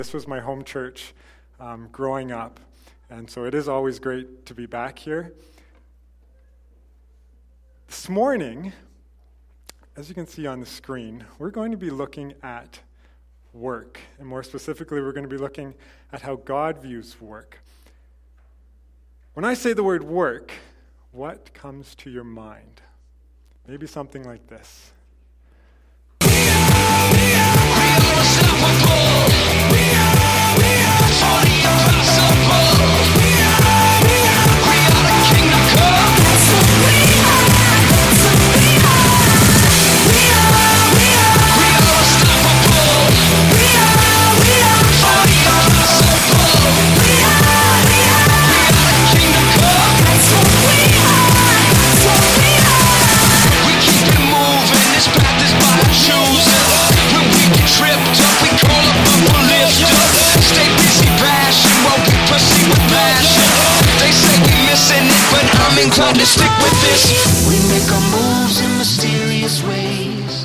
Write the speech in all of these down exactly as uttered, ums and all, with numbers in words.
This was my home church um, growing up, and so it is always great to be back here. This morning, as you can see on the screen, we're going to be looking at work, and more specifically, we're going to be looking at how God views work. When I say the word work, what comes to your mind? Maybe something like this. Inclined to stick with this. We make our moves in mysterious ways.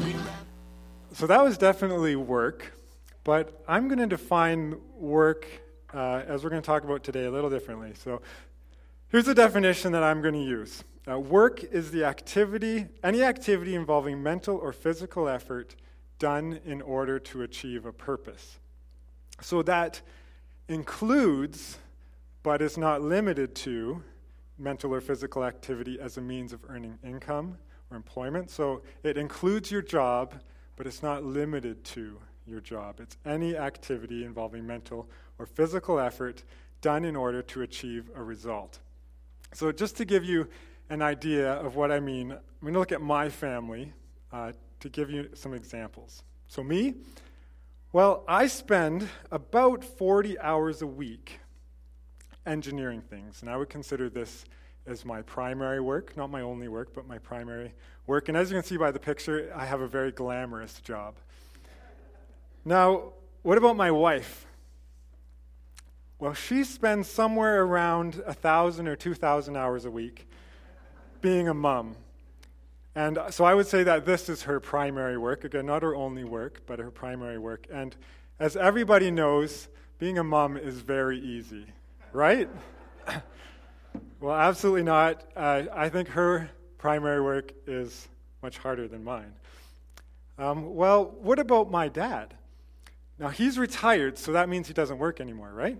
So that was definitely work, but I'm going to define work, uh, as we're going to talk about today, a little differently. So here's the definition that I'm going to use. Uh, work is the activity, any activity involving mental or physical effort done in order to achieve a purpose. So that includes, but is not limited to, mental or physical activity as a means of earning income or employment. So it includes your job, but it's not limited to your job. It's any activity involving mental or physical effort done in order to achieve a result. So just to give you an idea of what I mean, I'm going to look at my family uh, to give you some examples. So me, well, I spend about forty hours a week engineering things, and I would consider this as my primary work, not my only work, but my primary work. And as you can see by the picture, I have a very glamorous job. Now, what about my wife? Well, she spends somewhere around one thousand or two thousand hours a week being a mom. And so I would say that this is her primary work. Again, not her only work, but her primary work. And as everybody knows, being a mom is very easy. Right? Well, absolutely not. Uh, I think her primary work is much harder than mine. Um, well, what about my dad? Now, he's retired, so that means he doesn't work anymore, right?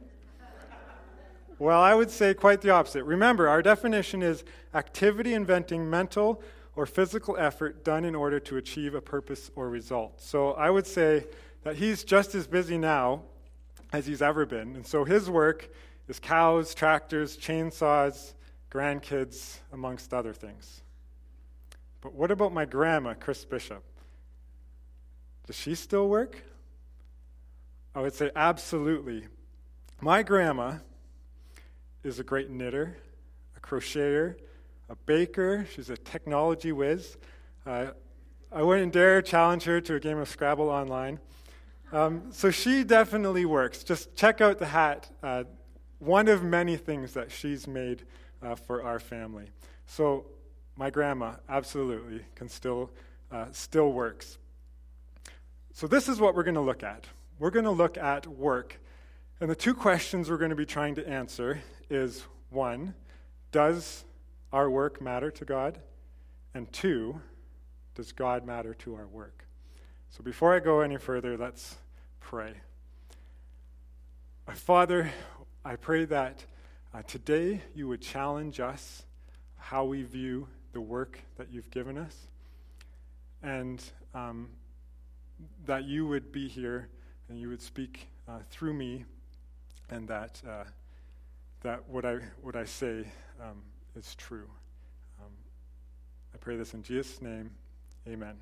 Well, I would say quite the opposite. Remember, our definition is activity inventing mental or physical effort done in order to achieve a purpose or result. So I would say that he's just as busy now as he's ever been. And so his work is cows, tractors, chainsaws, grandkids, amongst other things. But what about my grandma, Chris Bishop? Does she still work? I would say absolutely. My grandma is a great knitter, a crocheter, a baker. She's a technology whiz. Uh, I wouldn't dare challenge her to a game of Scrabble online. Um, so she definitely works. Just check out the hat. Uh, One of many things that she's made uh, for our family. So my grandma absolutely can still uh, still works. So this is what we're going to look at. We're going to look at work. And the two questions we're going to be trying to answer is, one, does our work matter to God? And two, does God matter to our work? So before I go any further, let's pray. Our Father, I pray that uh, today you would challenge us how we view the work that you've given us, and um, that you would be here and you would speak uh, through me, and that uh, that what I what I say um, is true. Um, I pray this in Jesus' name, amen.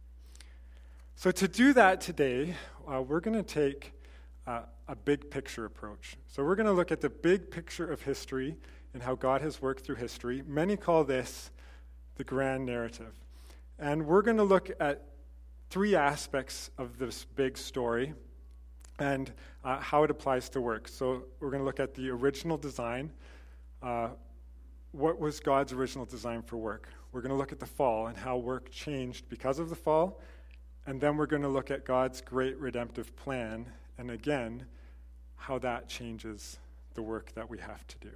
So to do that today, uh, we're going to take Uh, a big picture approach. So we're going to look at the big picture of history and how God has worked through history. Many call this the grand narrative. And we're going to look at three aspects of this big story and uh, how it applies to work. So we're going to look at the original design. Uh, what was God's original design for work? We're going to look at the fall and how work changed because of the fall. And then we're going to look at God's great redemptive plan and again, how that changes the work that we have to do.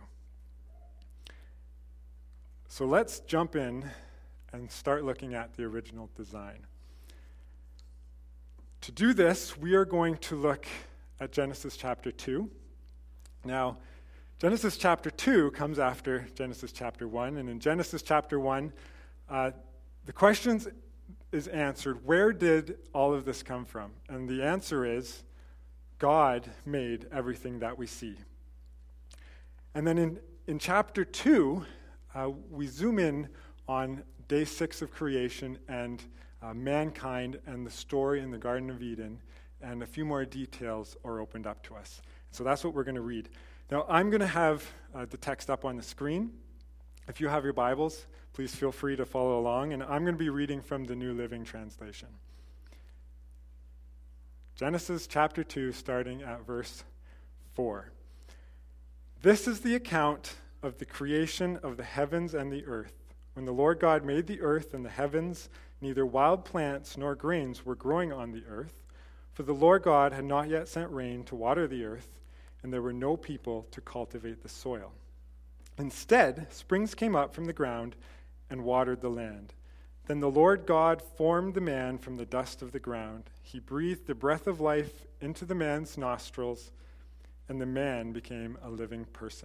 So let's jump in and start looking at the original design. To do this, we are going to look at Genesis chapter two. Now, Genesis chapter two comes after Genesis chapter one, and in Genesis chapter one, uh, the question is answered, where did all of this come from? And the answer is, God made everything that we see. And then in, in chapter two, uh, we zoom in on day six of creation and uh, mankind and the story in the Garden of Eden, and a few more details are opened up to us. So that's what we're going to read. Now, I'm going to have uh, the text up on the screen. If you have your Bibles, please feel free to follow along, and I'm going to be reading from the New Living Translation. Genesis chapter two, starting at verse four. This is the account of the creation of the heavens and the earth. When the Lord God made the earth and the heavens, neither wild plants nor grains were growing on the earth, for the Lord God had not yet sent rain to water the earth, and there were no people to cultivate the soil. Instead, springs came up from the ground and watered the land. Then the Lord God formed the man from the dust of the ground. He breathed the breath of life into the man's nostrils, and the man became a living person.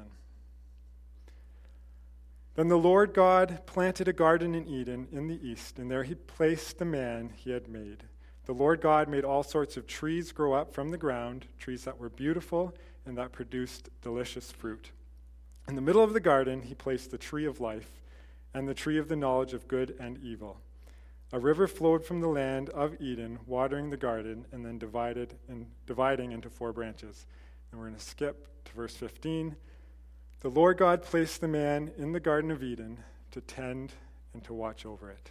Then the Lord God planted a garden in Eden in the east, and there he placed the man he had made. The Lord God made all sorts of trees grow up from the ground, trees that were beautiful and that produced delicious fruit. In the middle of the garden, he placed the tree of life and the tree of the knowledge of good and evil. A river flowed from the land of Eden, watering the garden, and then divided and dividing into four branches. And we're going to skip to verse fifteen. The Lord God placed the man in the Garden of Eden to tend and to watch over it.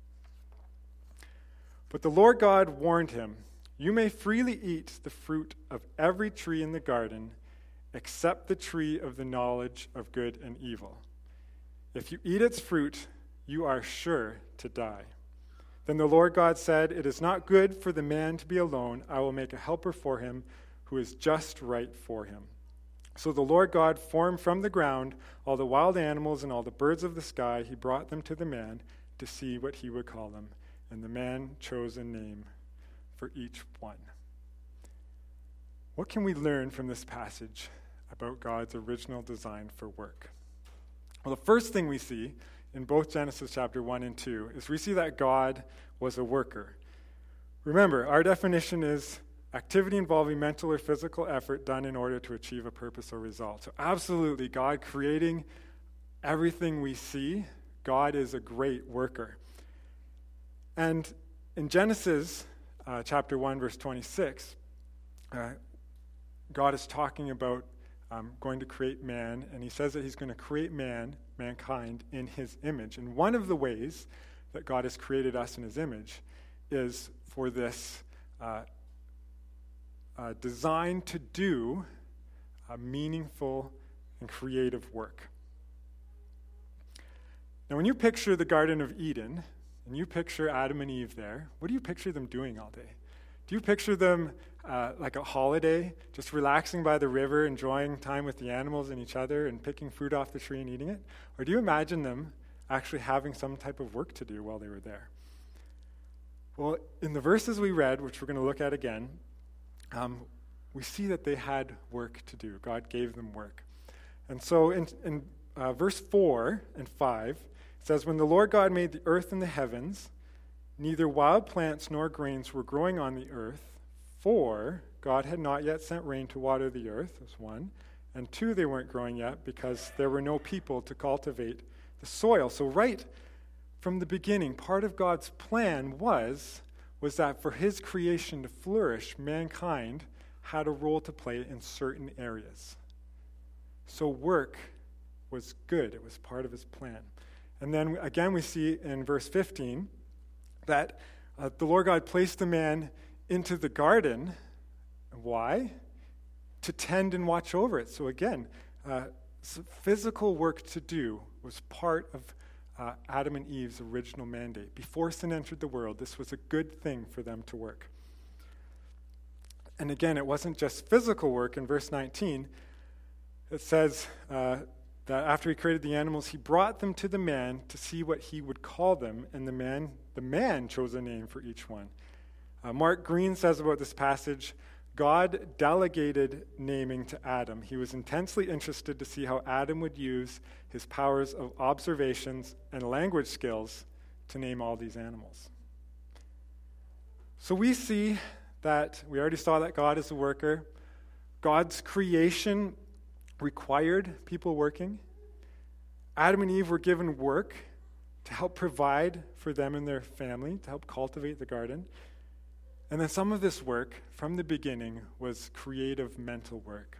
But the Lord God warned him, "You may freely eat the fruit of every tree in the garden, except the tree of the knowledge of good and evil. If you eat its fruit, you are sure to die." Then the Lord God said, "It is not good for the man to be alone. I will make a helper for him who is just right for him." So the Lord God formed from the ground all the wild animals and all the birds of the sky. He brought them to the man to see what he would call them. And the man chose a name for each one. What can we learn from this passage about God's original design for work? Well, the first thing we see in both Genesis chapter one and two is we see that God was a worker. Remember, our definition is activity involving mental or physical effort done in order to achieve a purpose or result. So absolutely, God creating everything we see, God is a great worker. And in Genesis uh, chapter one, verse twenty-six, uh, God is talking about um, going to create man, and he says that he's going to create man, mankind, in his image. And one of the ways that God has created us in his image is for this uh, Uh, designed to do a meaningful and creative work. Now, when you picture the Garden of Eden, and you picture Adam and Eve there, what do you picture them doing all day? Do you picture them uh, like a holiday, just relaxing by the river, enjoying time with the animals and each other, and picking fruit off the tree and eating it? Or do you imagine them actually having some type of work to do while they were there? Well, in the verses we read, which we're going to look at again, Um, we see that they had work to do. God gave them work. And so in, in uh, verse four and five, it says, "When the Lord God made the earth and the heavens, neither wild plants nor grains were growing on the earth, for God had not yet sent rain to water the earth," was one, and two, they weren't growing yet because there were no people to cultivate the soil. So right from the beginning, part of God's plan was was that for his creation to flourish, mankind had a role to play in certain areas. So work was good. It was part of his plan. And then again we see in verse fifteen that uh, the Lord God placed the man into the garden. Why? To tend and watch over it. So again, uh, physical work to do was part of Uh, Adam and Eve's original mandate. Before sin entered the world, this was a good thing for them to work. And again, it wasn't just physical work. In verse nineteen, it says uh, that after he created the animals, he brought them to the man to see what he would call them, and the man, the man chose a name for each one. Uh, Mark Green says about this passage, God delegated naming to Adam. He was intensely interested to see how Adam would use his powers of observations and language skills to name all these animals. So we see that, we already saw that God is a worker. God's creation required people working. Adam and Eve were given work to help provide for them and their family, to help cultivate the garden. And then some of this work, from the beginning, was creative mental work.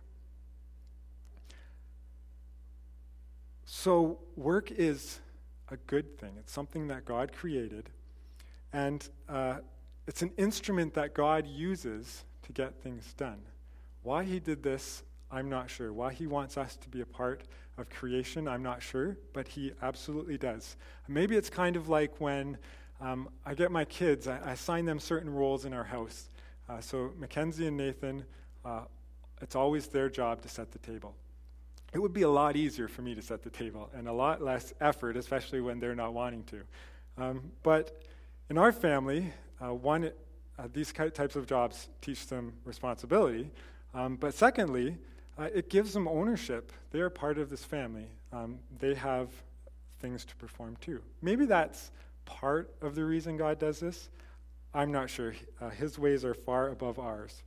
So work is a good thing. It's something that God created. And uh, it's an instrument that God uses to get things done. Why he did this, I'm not sure. Why he wants us to be a part of creation, I'm not sure. But he absolutely does. Maybe it's kind of like when Um, I get my kids, I, I assign them certain roles in our house. Uh, so Mackenzie and Nathan, uh, it's always their job to set the table. It would be a lot easier for me to set the table and a lot less effort, especially when they're not wanting to. Um, but in our family, uh, one, uh, these types of jobs teach them responsibility. Um, but secondly, uh, it gives them ownership. They are part of this family. Um, they have things to perform too. Maybe that's part of the reason God does this. I'm not sure. Uh, his ways are far above ours.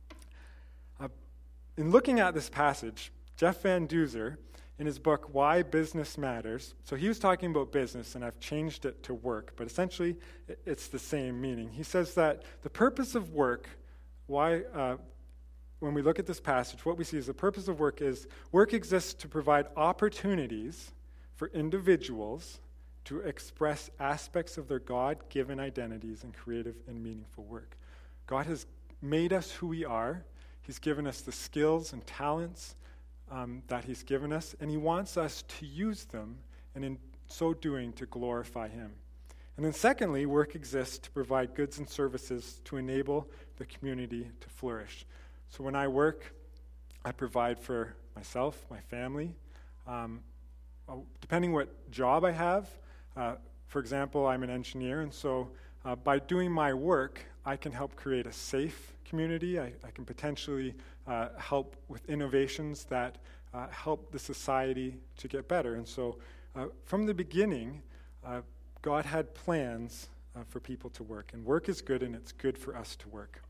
Uh, in looking at this passage, Jeff Van Duzer, in his book, Why Business Matters, so he was talking about business, and I've changed it to work, but essentially it's the same meaning. He says that the purpose of work, why, uh, when we look at this passage, what we see is the purpose of work is, work exists to provide opportunities for individuals to express aspects of their God-given identities in creative and meaningful work. God has made us who we are. He's given us the skills and talents um, that he's given us, and he wants us to use them, and in so doing, to glorify him. And then secondly, work exists to provide goods and services to enable the community to flourish. So when I work, I provide for myself, my family. Um, depending what job I have, Uh, for example, I'm an engineer, and so uh, by doing my work, I can help create a safe community. I, I can potentially uh, help with innovations that uh, help the society to get better. And so uh, from the beginning, uh, God had plans uh, for people to work. And work is good, and it's good for us to work.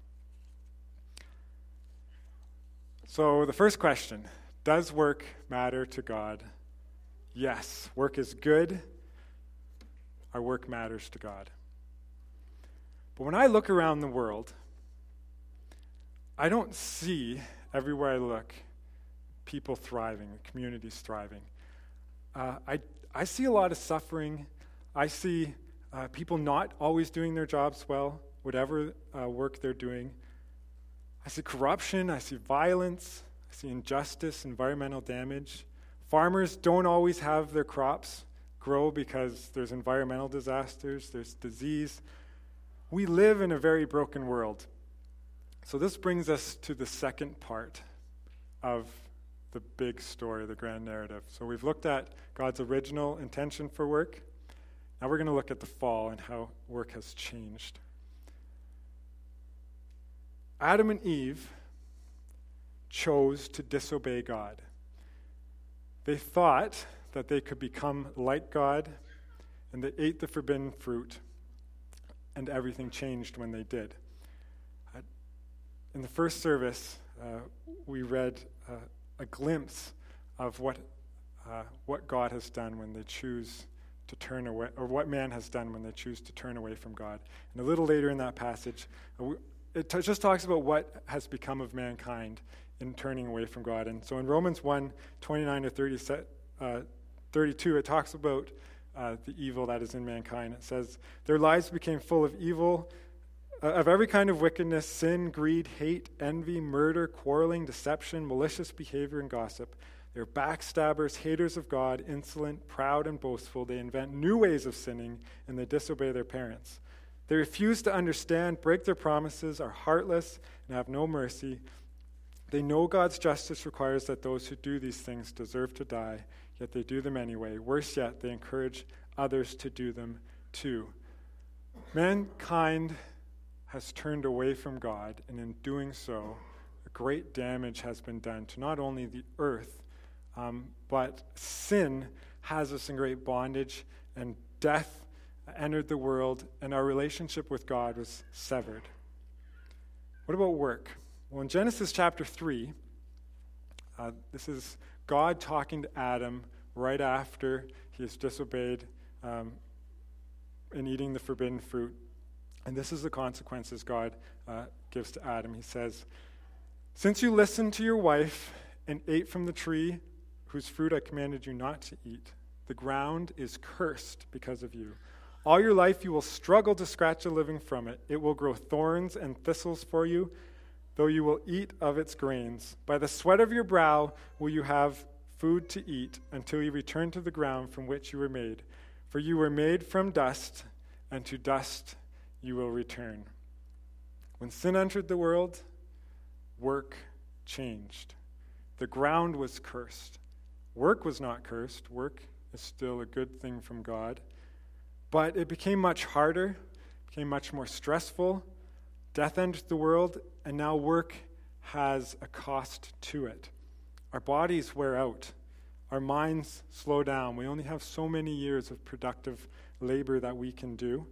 So the first question, does work matter to God? Yes, work is good. Our work matters to God. But when I look around the world, I don't see, everywhere I look, people thriving, communities thriving. Uh, I, I see a lot of suffering. I see uh, people not always doing their jobs well, whatever uh, work they're doing. I see corruption. I see violence. I see injustice, environmental damage. Farmers don't always have their crops grow because there's environmental disasters, there's disease. We live in a very broken world. So this brings us to the second part of the big story, the grand narrative. So we've looked at God's original intention for work. Now we're going to look at the fall and how work has changed. Adam and Eve chose to disobey God. They thought that they could become like God, and they ate the forbidden fruit, and everything changed when they did. Uh, in the first service, uh, we read uh, a glimpse of what uh, what God has done when they choose to turn away, or what man has done when they choose to turn away from God. And a little later in that passage, uh, we, it t- just talks about what has become of mankind in turning away from God. And so in Romans one, twenty-nine to thirty, uh, thirty-two, it talks about uh, the evil that is in mankind. It says, their lives became full of evil, uh, of every kind of wickedness, sin, greed, hate, envy, murder, quarreling, deception, malicious behavior, and gossip. They're backstabbers, haters of God, insolent, proud, and boastful. They invent new ways of sinning, and they disobey their parents. They refuse to understand, break their promises, are heartless, and have no mercy. They know God's justice requires that those who do these things deserve to die, yet they do them anyway. Worse yet, they encourage others to do them too. Mankind has turned away from God, and in doing so, a great damage has been done to not only the earth, um, but sin has us in great bondage, and death entered the world, and our relationship with God was severed. What about work? Well, in Genesis chapter three, uh, this is God talking to Adam right after he has disobeyed um, in eating the forbidden fruit. And this is the consequences God uh, gives to Adam. He says, "Since you listened to your wife and ate from the tree whose fruit I commanded you not to eat, the ground is cursed because of you. All your life you will struggle to scratch a living from it. It will grow thorns and thistles for you, though you will eat of its grains. By the sweat of your brow will you have food to eat until you return to the ground from which you were made. For you were made from dust, and to dust you will return." When sin entered the world, work changed. The ground was cursed. Work was not cursed. Work is still a good thing from God. But it became much harder, became much more stressful. Death entered the world, and now work has a cost to it. Our bodies wear out. Our minds slow down. We only have so many years of productive labor that we can do.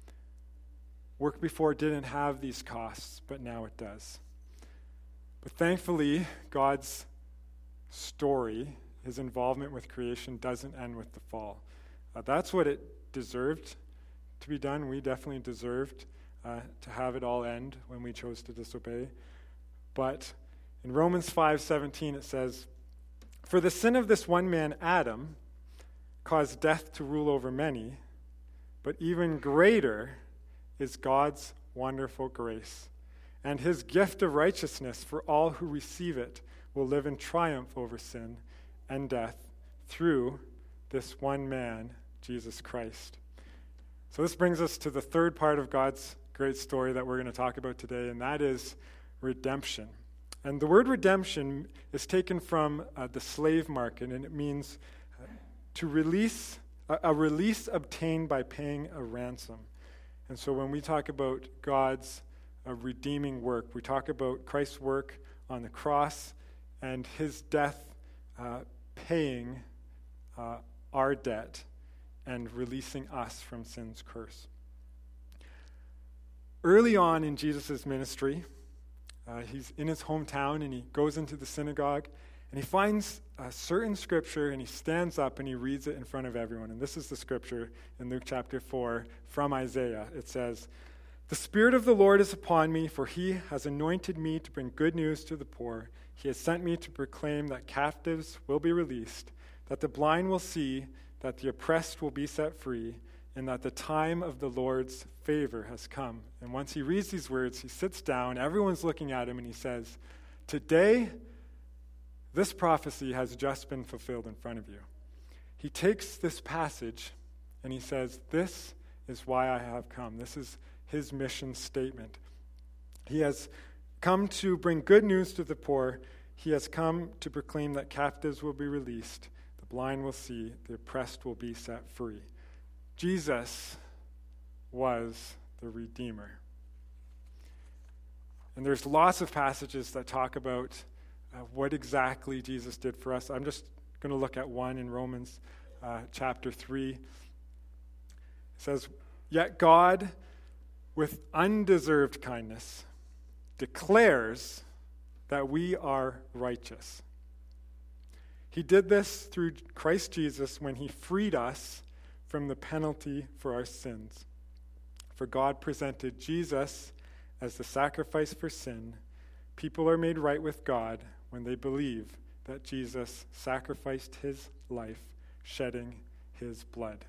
Work before didn't have these costs, but now it does. But thankfully, God's story, his involvement with creation, doesn't end with the fall. Uh, that's what it deserved to be done. We definitely deserved uh, to have it all end when we chose to disobey. But in Romans five seventeen it says, "For the sin of this one man, Adam, caused death to rule over many, but even greater is God's wonderful grace, and his gift of righteousness for all who receive it will live in triumph over sin and death through this one man, Jesus Christ." So this brings us to the third part of God's great story that we're going to talk about today, and that is redemption. And the word redemption is taken from uh, the slave market, and it means uh, to release, a, a release obtained by paying a ransom. And so when we talk about God's uh, redeeming work, we talk about Christ's work on the cross and his death uh, paying uh, our debt and releasing us from sin's curse. Early on in Jesus' ministry, uh, he's in his hometown and he goes into the synagogue and he finds a certain scripture and he stands up and he reads it in front of everyone. And this is the scripture in Luke chapter four from Isaiah. It says, "The Spirit of the Lord is upon me, for he has anointed me to bring good news to the poor. He has sent me to proclaim that captives will be released, that the blind will see, that the oppressed will be set free, and that the time of the Lord's favor has come." And once he reads these words, he sits down, everyone's looking at him, and he says, "Today, this prophecy has just been fulfilled in front of you." He takes this passage and he says, "This is why I have come." This is his mission statement. He has come to bring good news to the poor. He has come to proclaim that captives will be released, the blind will see, the oppressed will be set free. Jesus was the Redeemer. And there's lots of passages that talk about uh, what exactly Jesus did for us. I'm just going to look at one in Romans uh, chapter three. It says, "Yet God, with undeserved kindness, declares that we are righteous. He did this through Christ Jesus when he freed us from the penalty for our sins. For God presented Jesus as the sacrifice for sin. People are made right with God when they believe that Jesus sacrificed his life, shedding his blood."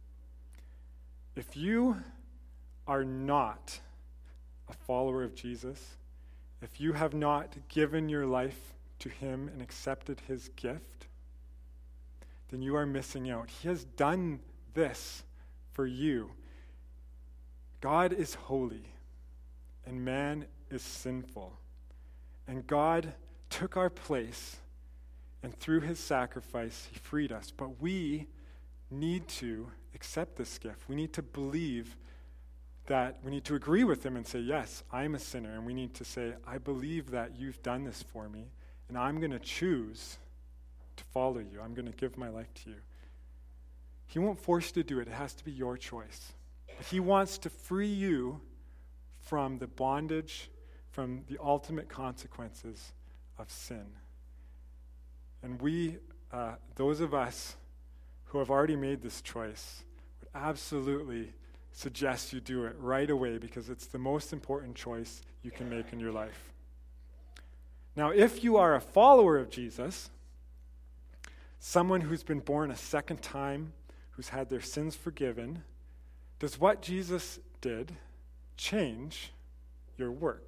If you are not a follower of Jesus, if you have not given your life to him and accepted his gift, then you are missing out. He has done this for you. God is holy, and man is sinful. And God took our place, and through his sacrifice, he freed us. But we need to accept this gift. We need to believe that, we need to agree with him and say, yes, I'm a sinner. And we need to say, I believe that you've done this for me, and I'm going to choose to follow you. I'm going to give my life to you. He won't force you to do it. It has to be your choice. But he wants to free you from the bondage, from the ultimate consequences of sin. And we, uh, those of us who have already made this choice, would absolutely suggest you do it right away, because it's the most important choice you can make in your life. Now, if you are a follower of Jesus, someone who's been born a second time, who's had their sins forgiven, does what Jesus did change your work?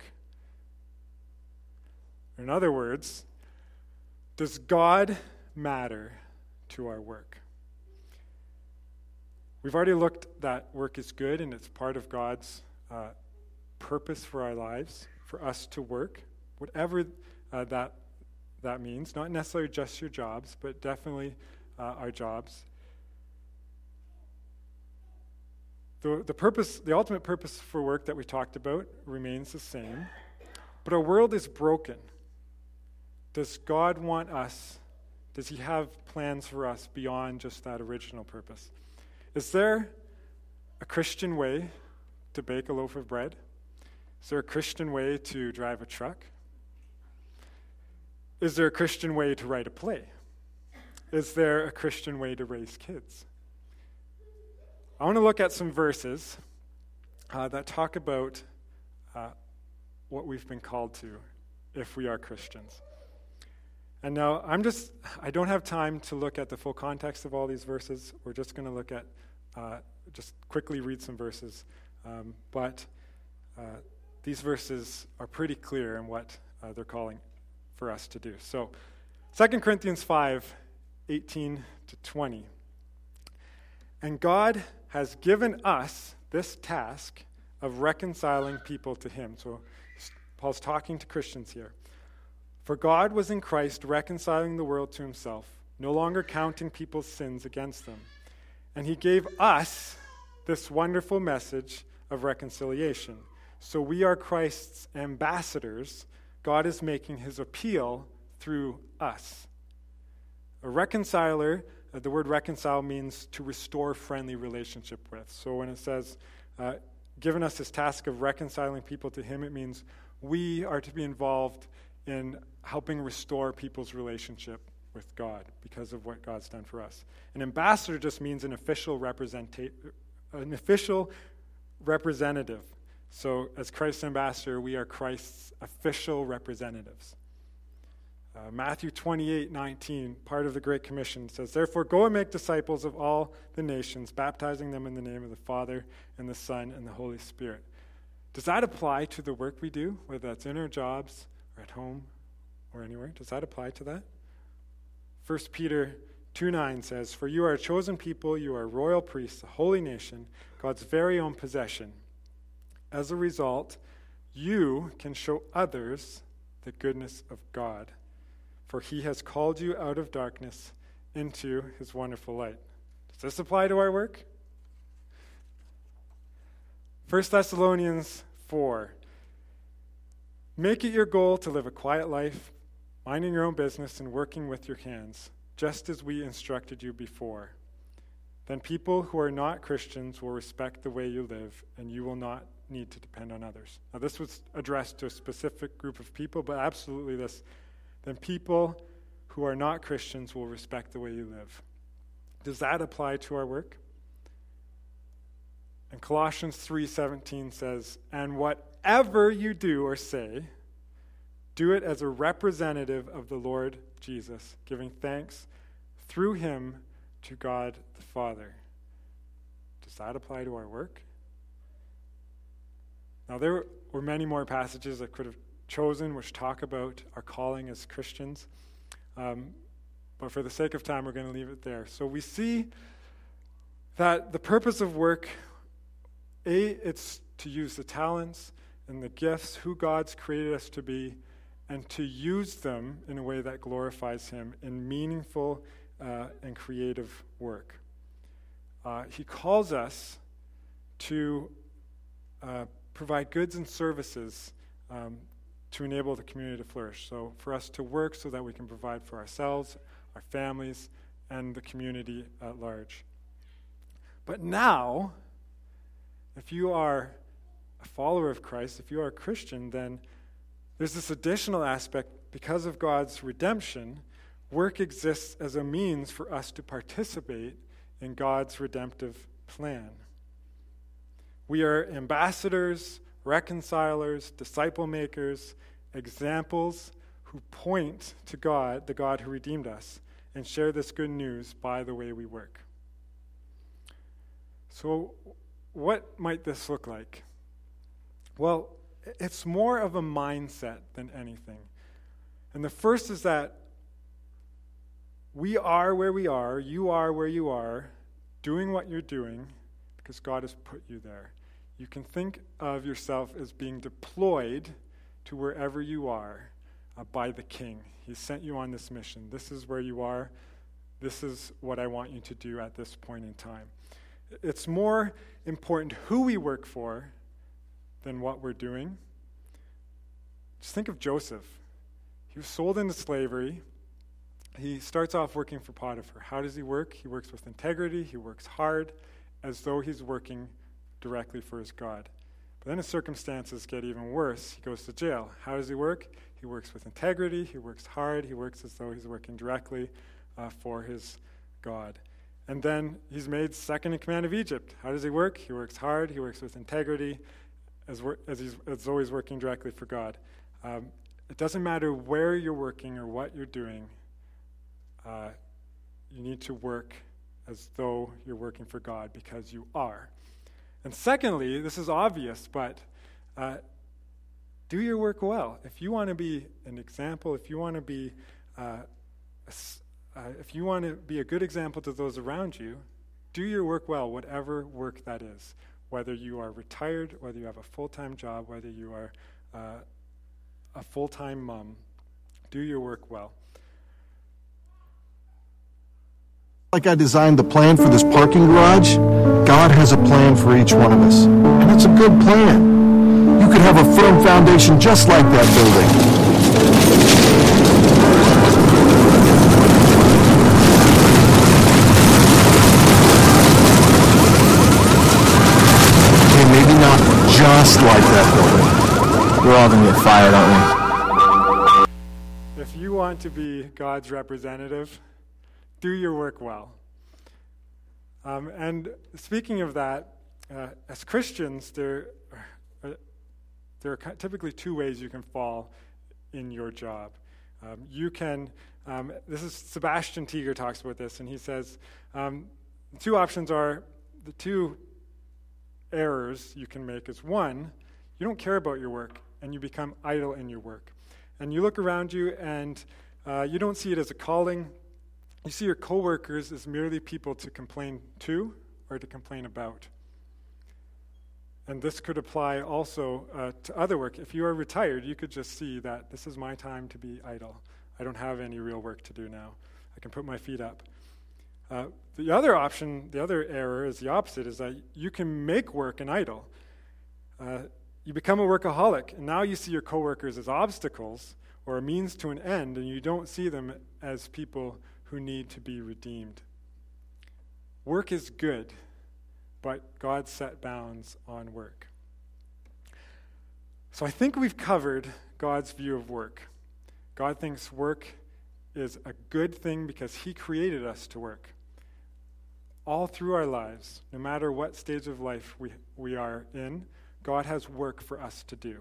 In other words, does God matter to our work? We've already looked that work is good and it's part of God's uh, purpose for our lives, for us to work, whatever uh, that that means. Not necessarily just your jobs, but definitely uh, our jobs. The, the purpose, the ultimate purpose for work that we talked about remains the same, but our world is broken. Does God want us, does he have plans for us beyond just that original purpose? Is there a Christian way to bake a loaf of bread? Is there a Christian way to drive a truck? Is there a Christian way to write a play? Is there a Christian way to raise kids? I want to look at some verses uh, that talk about uh, what we've been called to if we are Christians. And now, I'm just, I don't have time to look at the full context of all these verses. We're just going to look at, uh, just quickly read some verses. Um, but uh, these verses are pretty clear in what uh, they're calling for us to do. So, Second Corinthians five, eighteen to twenty. And God has given us this task of reconciling people to him. So, Paul's talking to Christians here. For God was in Christ reconciling the world to himself, no longer counting people's sins against them. And he gave us this wonderful message of reconciliation. So we are Christ's ambassadors. God is making his appeal through us. A reconciler, uh, the word reconcile means to restore friendly relationship with. So when it says, uh, given us this task of reconciling people to him, it means we are to be involved in helping restore people's relationship with God because of what God's done for us. An ambassador just means an official representa- an official representative. So as Christ's ambassador, we are Christ's official representatives. Uh, Matthew twenty-eight nineteen, part of the Great Commission, says, Therefore go and make disciples of all the nations, baptizing them in the name of the Father and the Son and the Holy Spirit. Does that apply to the work we do, whether that's in our jobs, or at home, or anywhere? Does that apply to that? First Peter two nine says, For you are a chosen people, you are a royal priest, a holy nation, God's very own possession. As a result, you can show others the goodness of God, for he has called you out of darkness into his wonderful light. Does this apply to our work? First Thessalonians four. Make it your goal to live a quiet life, minding your own business and working with your hands, just as we instructed you before. Then people who are not Christians will respect the way you live, and you will not need to depend on others. Now, this was addressed to a specific group of people, but absolutely this. Then people who are not Christians will respect the way you live. Does that apply to our work? And Colossians three seventeen says, And whatever you do or say, do it as a representative of the Lord Jesus, giving thanks through him to God the Father. Does that apply to our work? Now, there were many more passages I could have chosen which talk about our calling as Christians. Um, but for the sake of time, we're going to leave it there. So we see that the purpose of work, A, it's to use the talents and the gifts, who God's created us to be, and to use them in a way that glorifies him in meaningful uh, and creative work. Uh, he calls us to uh, provide goods and services um, to enable the community to flourish. So for us to work so that we can provide for ourselves, our families, and the community at large. But now, if you are a follower of Christ, if you are a Christian, then there's this additional aspect. Because of God's redemption, work exists as a means for us to participate in God's redemptive plan. We are ambassadors, reconcilers, disciple makers, examples who point to God, the God who redeemed us, and share this good news by the way we work. So, what might this look like? Well, it's more of a mindset than anything. And the first is that we are where we are, you are where you are, doing what you're doing because God has put you there. You can think of yourself as being deployed to wherever you are uh, by the King. He sent you on this mission. This is where you are. This is what I want you to do at this point in time. It's more important who we work for than what we're doing. Just think of Joseph. He was sold into slavery. He starts off working for Potiphar. How does he work? He works with integrity. He works hard, as though he's working directly for his God. But then his circumstances get even worse. He goes to jail. How does he work? He works with integrity. He works hard. He works as though he's working directly uh, for his God. And then he's made second in command of Egypt. How does he work? He works hard. He works with integrity, as, wor- as, he's, as though he's working directly for God. Um, it doesn't matter where you're working or what you're doing. Uh, you need to work as though you're working for God, because you are. And secondly, this is obvious, but uh, do your work well. If you want to be an example, if you want to be uh, a, uh, if you want to be a good example to those around you, do your work well, whatever work that is. Whether you are retired, whether you have a full-time job, whether you are uh, a full-time mom, do your work well. Like I designed the plan for this parking garage, God has a plan for each one of us. And it's a good plan. You could have a firm foundation just like that building. Okay, maybe not just like that building. We're all going to get fired, aren't we? If you want to be God's representative, do your work well. Um, and speaking of that, uh, as Christians, there are, there are typically two ways you can fall in your job. Um, you can, um, this is Sebastian Teager talks about this, and he says, um, the two options are, the two errors you can make is, one, you don't care about your work, and you become idle in your work. And you look around you, and uh, you don't see it as a calling. You see your coworkers as merely people to complain to or to complain about. And this could apply also uh, to other work. If you are retired, you could just see that this is my time to be idle. I don't have any real work to do now. I can put my feet up. Uh, the other option, the other error is the opposite, is that you can make work an idol. Uh, you become a workaholic, and now you see your coworkers as obstacles or a means to an end, and you don't see them as people who need to be redeemed. Work is good, but God set bounds on work. So I think we've covered God's view of work. God thinks work is a good thing because he created us to work. All through our lives, no matter what stage of life we, we are in, God has work for us to do.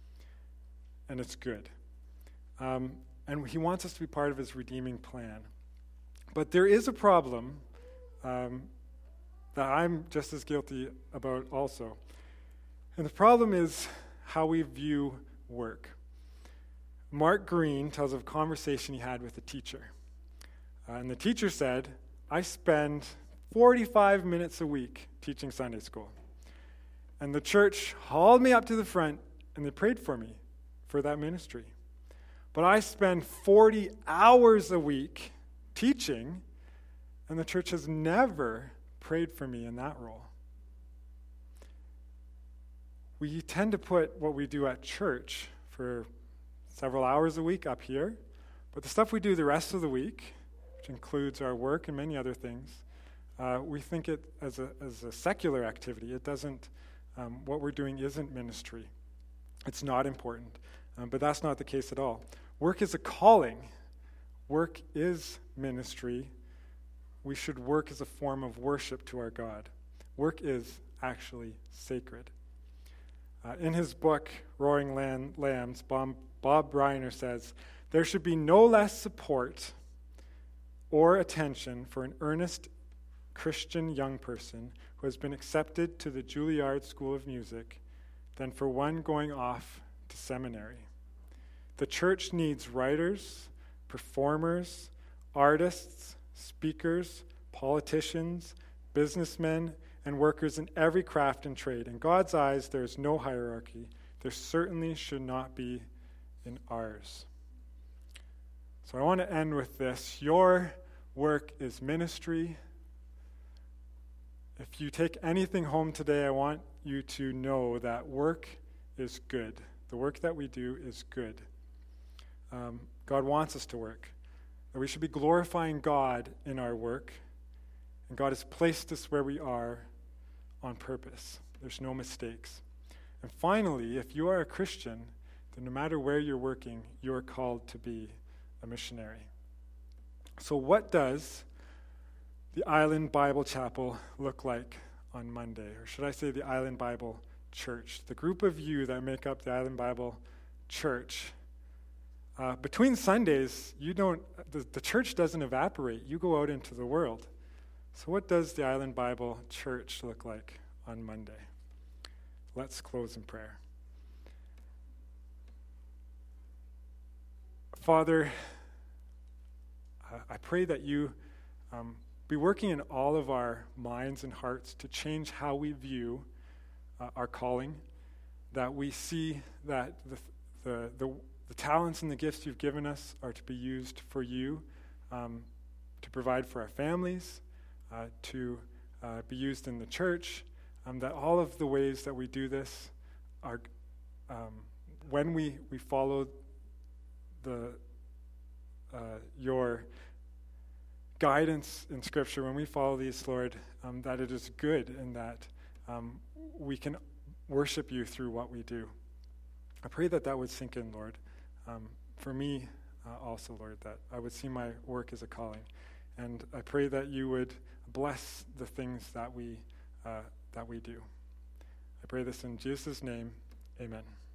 And it's good. Um, and he wants us to be part of his redeeming plan. But there is a problem um, that I'm just as guilty about also. And the problem is how we view work. Mark Green tells of a conversation he had with a teacher. Uh, and the teacher said, I spend forty-five minutes a week teaching Sunday school. And the church hauled me up to the front, and they prayed for me for that ministry. But I spend forty hours a week teaching, and the church has never prayed for me in that role. We tend to put what we do at church for several hours a week up here, but the stuff we do the rest of the week, which includes our work and many other things, uh, we think it as a as a secular activity. It doesn't, um, what we're doing isn't ministry. It's not important, um, but that's not the case at all. Work is a calling. Work is ministry. We should work as a form of worship to our God. Work is actually sacred. Uh, in his book, Roaring Lamb, Lambs, Bob, Bob Briner says, there should be no less support or attention for an earnest Christian young person who has been accepted to the Juilliard School of Music than for one going off to seminary. The church needs writers, performers, artists, speakers, politicians, businessmen, and workers in every craft and trade. In God's eyes, there is no hierarchy. There certainly should not be in ours. So I want to end with this. Your work is ministry. If you take anything home today, I want you to know that work is good. The work that we do is good. Um, God wants us to work. That we should be glorifying God in our work. And God has placed us where we are on purpose. There's no mistakes. And finally, if you are a Christian, then no matter where you're working, you're called to be a missionary. So what does the Island Bible Chapel look like on Monday? Or should I say the Island Bible Church? The group of you that make up the Island Bible Church. Uh, between Sundays, you don't. The, the church doesn't evaporate. You go out into the world. So what does the Island Bible Church look like on Monday? Let's close in prayer. Father, I pray that you um, be working in all of our minds and hearts to change how we view uh, our calling, that we see that the, the, the, the talents and the gifts you've given us are to be used for you, um, to provide for our families, uh, to uh, be used in the church, um, that all of the ways that we do this are, um, when we, we follow the uh, your guidance in Scripture, when we follow these, Lord, um, that it is good and that um, we can worship you through what we do. I pray that that would sink in, Lord. Um, for me uh, also, Lord, that I would see my work as a calling. And I pray that you would bless the things that we uh, that we do. I pray this in Jesus' name. Amen.